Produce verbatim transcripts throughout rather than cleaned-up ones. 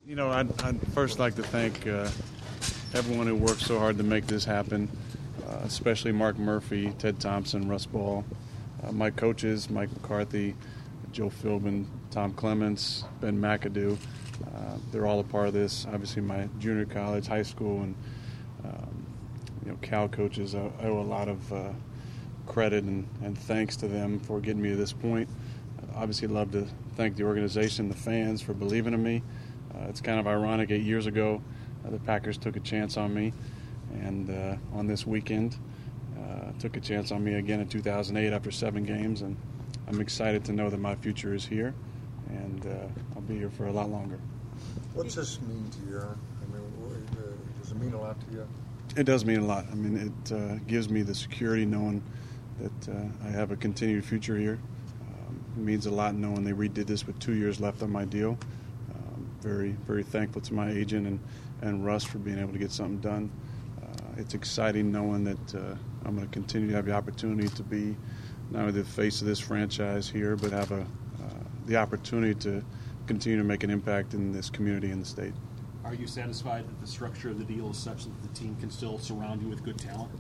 You know, I'd, I'd first like to thank uh, everyone who worked so hard to make this happen, uh, especially Mark Murphy, Ted Thompson, Russ Ball, uh, my coaches, Mike McCarthy, Joe Philbin, Tom Clements, Ben McAdoo. Uh, they're all a part of this. Obviously, my junior college, high school, and um, you know, Cal coaches, I, I owe a lot of uh, credit and, and thanks to them for getting me to this point. I'd obviously love to thank the organization, the fans, for believing in me. Uh, it's kind of ironic. Eight years ago, uh, the Packers took a chance on me, and uh, on this weekend, uh, took a chance on me again in two thousand eight after seven games, and I'm excited to know that my future is here, and uh, I'll be here for a lot longer. What's this mean to you? I mean, uh, does it mean a lot to you? It does mean a lot. I mean, it uh, gives me the security knowing that uh, I have a continued future here. Um, it means a lot knowing they redid this with two years left on my deal. Very, very thankful to my agent and, and Russ for being able to get something done. Uh, it's exciting knowing that uh, I'm going to continue to have the opportunity to be not only the face of this franchise here, but have a, uh, the opportunity to continue to make an impact in this community and the state. Are you satisfied that the structure of the deal is such that the team can still surround you with good talent?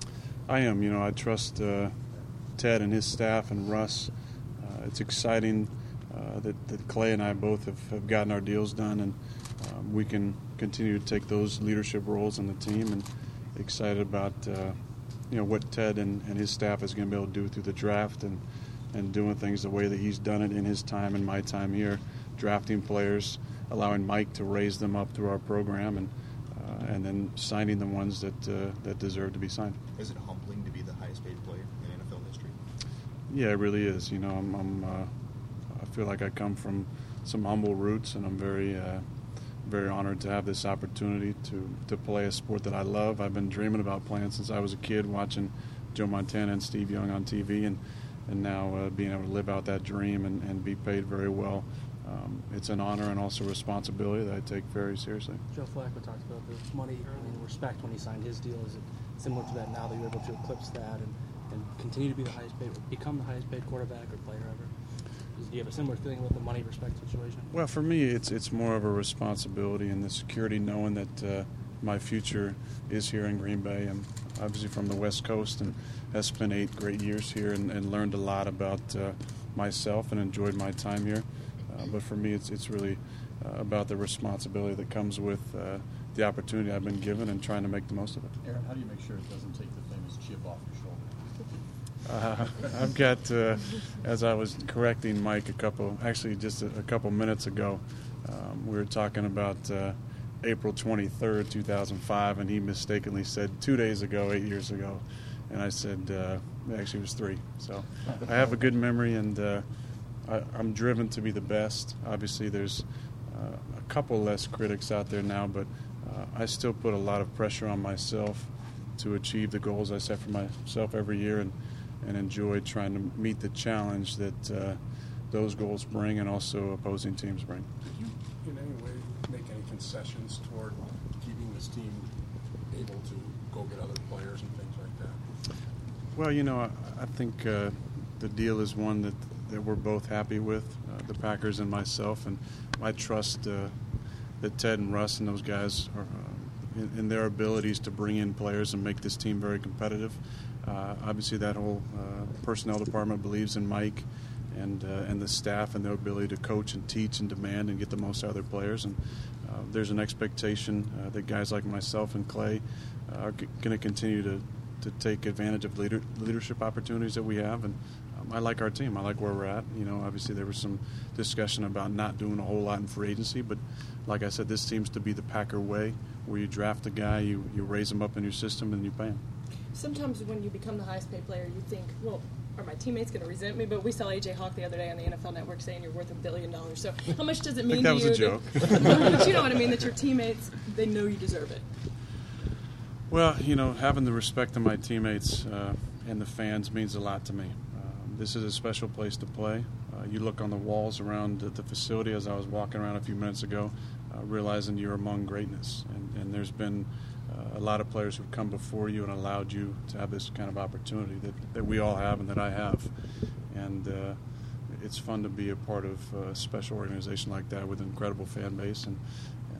I am. You know, I trust uh, Ted and his staff and Russ. Uh, it's exciting. Uh, that, that Clay and I both have, have gotten our deals done, and um, we can continue to take those leadership roles in the team, and excited about uh, you know what Ted and, and his staff is going to be able to do through the draft and, and doing things the way that he's done it in his time and my time here, drafting players, allowing Mike to raise them up through our program, and uh, and then signing the ones that uh, that deserve to be signed. Is it humbling to be the highest paid player in N F L history? Yeah, it really is. You know, I'm, I'm uh, I feel like I come from some humble roots, and I'm very, uh, very honored to have this opportunity to, to play a sport that I love. I've been dreaming about playing since I was a kid, watching Joe Montana and Steve Young on T V, and, and now uh, being able to live out that dream and, and be paid very well. Um, it's an honor and also a responsibility that I take very seriously. Joe Flacco talked about the money and respect when he signed his deal. Is it similar to that now that you're able to eclipse that and, and continue to be the highest paid, become the highest paid quarterback or player ever? Do you have a similar feeling with the money respect situation? Well, for me, it's it's more of a responsibility and the security knowing that uh, my future is here in Green Bay. I'm obviously from the West Coast and have spent eight great years here and, and learned a lot about uh, myself and enjoyed my time here. Uh, but for me, it's it's really uh, about the responsibility that comes with uh, the opportunity I've been given and trying to make the most of it. Aaron, how do you make sure it doesn't take the famous chip off your shoulder? Uh, I've got, uh, as I was correcting Mike a couple, actually just a, a couple minutes ago, um, we were talking about uh, April twenty-third, two thousand five, and he mistakenly said two days ago, eight years ago, and I said uh, actually it was three. So I have a good memory, and uh, I, I'm driven to be the best. Obviously, there's uh, a couple less critics out there now, but uh, I still put a lot of pressure on myself to achieve the goals I set for myself every year, and and enjoy trying to meet the challenge that uh, those goals bring and also opposing teams bring. Did you in any way make any concessions toward keeping this team able to go get other players and things like that? Well, you know, I, I think uh, the deal is one that, that we're both happy with, uh, the Packers and myself, and I trust uh, that Ted and Russ and those guys are uh, in, in their abilities to bring in players and make this team very competitive. Uh, obviously, that whole uh, personnel department believes in Mike and uh, and the staff and their ability to coach and teach and demand and get the most out of their players. And uh, there's an expectation uh, that guys like myself and Clay uh, are g- going to continue to to take advantage of leader- leadership opportunities that we have. And um, I like our team. I like where we're at. You know, obviously there was some discussion about not doing a whole lot in free agency, but like I said, this seems to be the Packer way, where you draft a guy, you you raise him up in your system, and you pay him. Sometimes when you become the highest paid player, you think, well, are my teammates going to resent me? But we saw A J Hawk the other day on the N F L Network saying you're worth a billion dollars. So how much does it mean I think to that you? was a joke. But you know what I mean, that your teammates, they know you deserve it. Well, you know, having the respect of my teammates uh, and the fans means a lot to me. Um, this is a special place to play. Uh, you look on the walls around the, the facility as I was walking around a few minutes ago, uh, realizing you're among greatness. And, and there's been uh, a lot of players who've come before you and allowed you to have this kind of opportunity that, that we all have and that I have. And uh, it's fun to be a part of a special organization like that with an incredible fan base. And,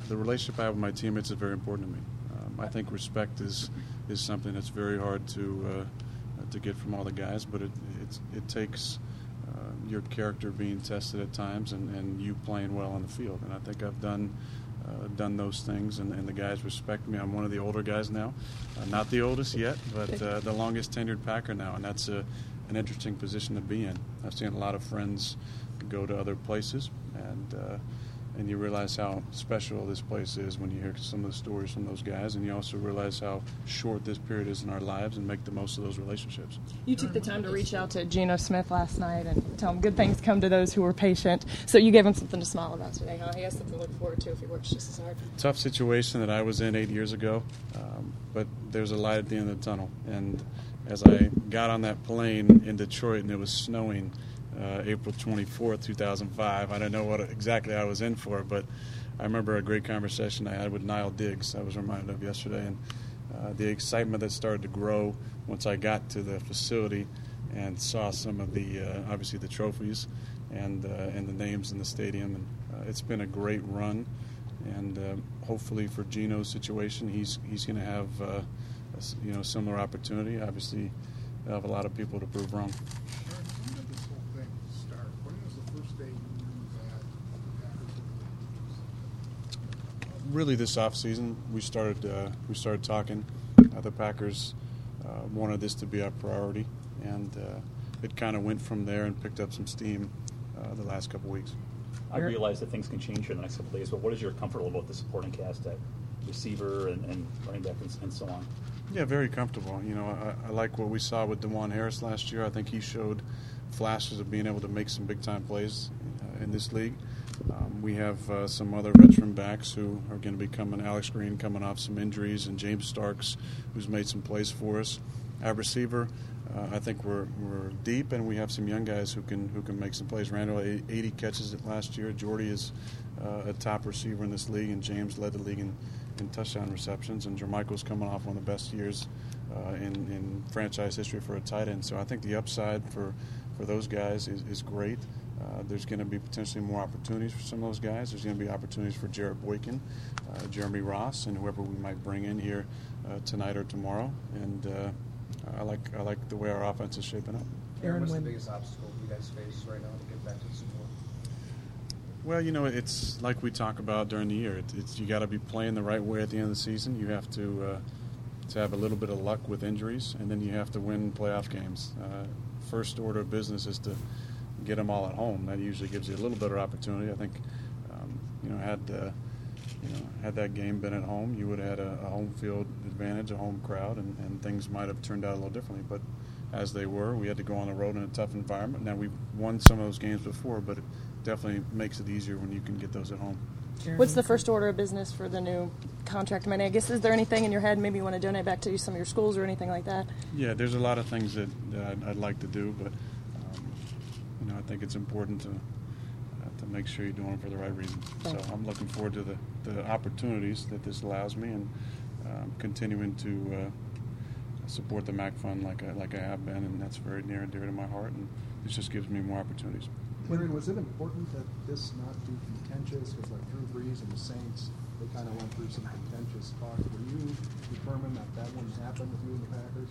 the relationship I have with my teammates is very important to me. Um, I think respect is is something that's very hard to uh, to get from all the guys, but it it's, it takes uh, your character being tested at times and, and you playing well on the field. And I think I've done uh, done those things, and, and the guys respect me. I'm one of the older guys now, uh, not the oldest yet, but uh, the longest tenured Packer now, and that's a, an interesting position to be in. I've seen a lot of friends go to other places, and uh, and you realize how special this place is when you hear some of the stories from those guys, and you also realize how short this period is in our lives and make the most of those relationships. You took the time to reach out to Geno Smith last night and tell him good things come to those who are patient. So you gave him something to smile about today, huh? He has something to look forward to if he works just as hard. Tough situation that I was in eight years ago, um, but there's a light at the end of the tunnel. And as I got on that plane in Detroit and it was snowing, Uh, April twenty-fourth, two thousand five. I don't know what exactly I was in for, but I remember a great conversation I had with Niall Diggs I was reminded of yesterday, and uh, the excitement that started to grow once I got to the facility and saw some of the, uh, obviously the trophies and, uh, and the names in the stadium. And uh, it's been a great run, and uh, hopefully for Geno's situation, he's, he's going to have uh, a, you know, similar opportunity. Obviously, they'll have a lot of people to prove wrong. Really, this off season, we started uh, we started talking. Uh, the Packers uh, wanted this to be our priority, and uh, it kind of went from there and picked up some steam uh, the last couple weeks. I realize that things can change here in the next couple of days, but what is your comfort level about the supporting cast at receiver and, and running back and, and so on? Yeah, very comfortable. You know, I, I like what we saw with DeJuan Harris last year. I think he showed flashes of being able to make some big-time plays uh, in this league. Um, we have uh, some other veteran backs who are going to be coming. Alex Green coming off some injuries, and James Starks, who's made some plays for us. At receiver, uh, I think we're we're deep, and we have some young guys who can who can make some plays. Randall, eighty catches it last year. Jordy is uh, a top receiver in this league, and James led the league in, in touchdown receptions. And Jermichael's coming off one of the best years uh, in, in franchise history for a tight end. So I think the upside for, for those guys is, is great. Uh, there's going to be potentially more opportunities for some of those guys. There's going to be opportunities for Jarrett Boykin, uh, Jeremy Ross, and whoever we might bring in here uh, tonight or tomorrow. And uh, I like I like the way our offense is shaping up. Aaron, what's the biggest obstacle you guys face right now to get back to the Super Bowl? Well, you know, it's like we talk about during the year. It's, it's you got to be playing the right way at the end of the season. You have to uh, to have a little bit of luck with injuries, and then you have to win playoff games. Uh, first order of business is to get them all at home. That usually gives you a little better opportunity. I think, um, you know, had uh, you know had that game been at home, you would have had a, a home field advantage, a home crowd, and, and things might have turned out a little differently. But as they were, we had to go on the road in a tough environment. Now, we've won some of those games before, but it definitely makes it easier when you can get those at home. What's the first order of business for the new contract money? I guess, is there anything in your head maybe you want to donate back to some of your schools or anything like that? Yeah, there's a lot of things that, that I'd, I'd like to do, but you know, I think it's important to uh, to make sure you're doing it for the right reasons. So I'm looking forward to the, the opportunities that this allows me, and um, continuing to uh, support the M A C Fund like I, like I have been, and that's very near and dear to my heart, and this just gives me more opportunities. Aaron, was it important that this not be contentious? Because like Drew Brees and the Saints, they kind of went through some contentious talk. Were you determined that that wouldn't happen with you and the Packers?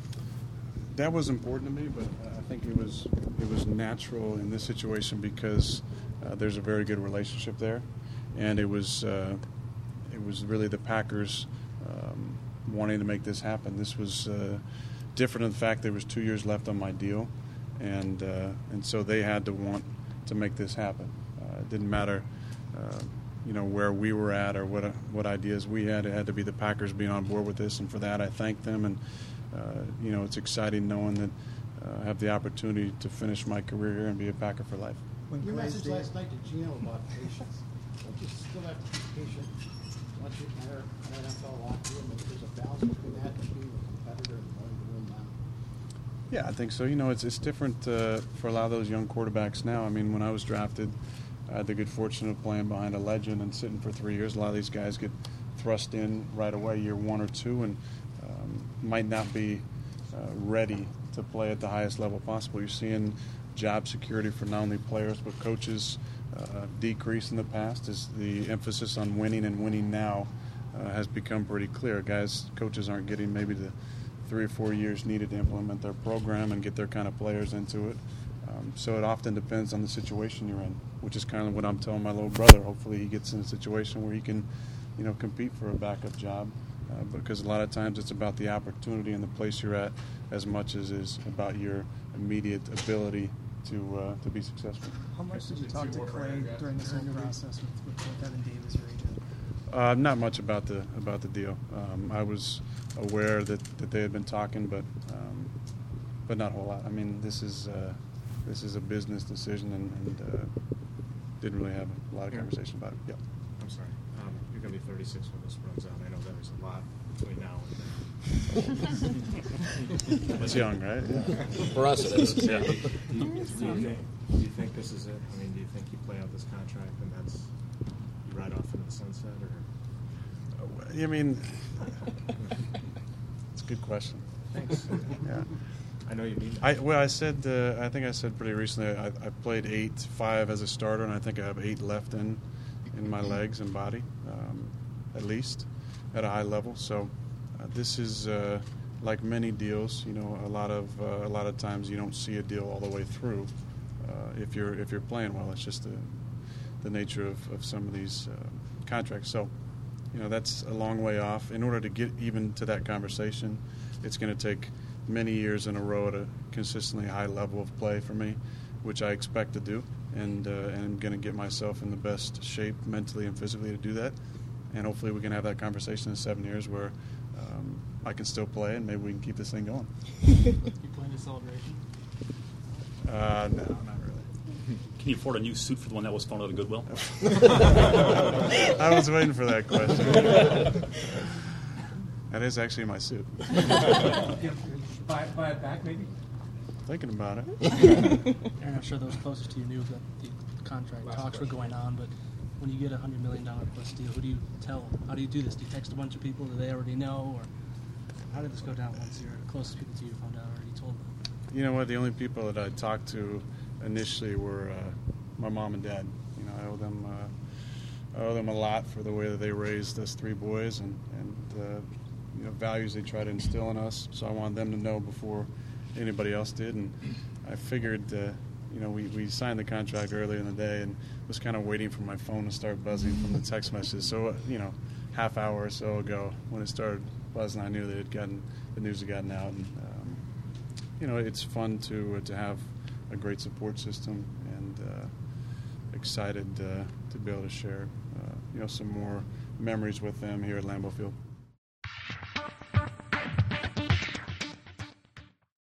That was important to me, but I think it was it was natural in this situation because uh, there's a very good relationship there, and it was uh, it was really the Packers um, wanting to make this happen. This was uh, different in the fact there was two years left on my deal, and uh, and so they had to want to make this happen. Uh, it didn't matter, uh, you know, where we were at or what what ideas we had. It had to be the Packers being on board with this, and for that I thank them. And Uh, you know, it's exciting knowing that uh, I have the opportunity to finish my career here and be a Packer for life. When your message last night to Geno about patience, don't you still have to be patient once you enter an N F L locker room? There's a balance between that and being a competitor and wanting to win now. Yeah, I think so. You know, it's it's different uh, for a lot of those young quarterbacks now. I mean, when I was drafted, I had the good fortune of playing behind a legend and sitting for three years. A lot of these guys get thrust in right away, year one or two, and Um, might not be uh, ready to play at the highest level possible. You're seeing job security for not only players but coaches uh, decreased in the past is the emphasis on winning and winning now uh, has become pretty clear. Guys, coaches aren't getting maybe the three or four years needed to implement their program and get their kind of players into it. Um, so it often depends on the situation you're in, which is kind of what I'm telling my little brother. Hopefully he gets in a situation where he can, you know, compete for a backup job, uh, because a lot of times it's about the opportunity and the place you're at as much as is about your immediate ability to uh, to be successful. How much did you talk to Clay during this whole process with, with both Evan Davis, your agent? Uh, not much about the about the deal. Um, I was aware that, that they had been talking, but um, but not a whole lot. I mean, this is uh, this is a business decision, and, and uh, didn't really have a lot of conversation about it. Yep. I'm sorry. Um, you're going to be thirty-six when this runs out. I know there's a lot between now and then. It's young, right? Yeah. For us, it is. Yeah. Do you, do, you think, do you think this is it? I mean, do you think you play out this contract and that's you ride off into the sunset, or? I mean, it's a good question. Thanks. Yeah. I know you mean that. I well, I said uh, I think I said pretty recently. I, I played eight, five as a starter, and I think I have eight left in in my legs and body, um, at least at a high level. So uh, this is uh, like many deals. You know, a lot of uh, a lot of times you don't see a deal all the way through uh, if you're if you're playing well. It's just the the nature of, of some of these uh, contracts. So. You know, that's a long way off. In order to get even to that conversation, it's going to take many years in a row at a consistently high level of play for me, which I expect to do, and, uh, and I'm going to get myself in the best shape mentally and physically to do that. And hopefully we can have that conversation in seven years where um, I can still play and maybe we can keep this thing going. You planning a celebration? Uh, no, not really. Can you afford a new suit for the one that was found at a Goodwill? I was waiting for that question. That is actually my suit. buy, buy it back, maybe? Thinking about it. Aaron, I'm sure those closest to you knew that the contract Last talks question. were going on, but when you get a hundred million dollar plus deal, who do you tell? How do you do this? Do you text a bunch of people? Do they already know, or how did this go down once your closest people to you found out already told them? You know what? The only people that I talked to initially were uh, my mom and dad. You know, I owe them uh, I owe them a lot for the way that they raised us three boys and and uh, you know, values they try to instill in us. So I wanted them to know before anybody else did. And I figured, uh, you know, we, we signed the contract earlier in the day and was kind of waiting for my phone to start buzzing from the text messages. So uh, you know, half hour or so ago when it started buzzing, I knew that it had gotten the news had gotten out. And um, you know, it's fun to uh, to have a great support system, and uh, excited uh, to be able to share, uh, you know, some more memories with them here at Lambeau Field.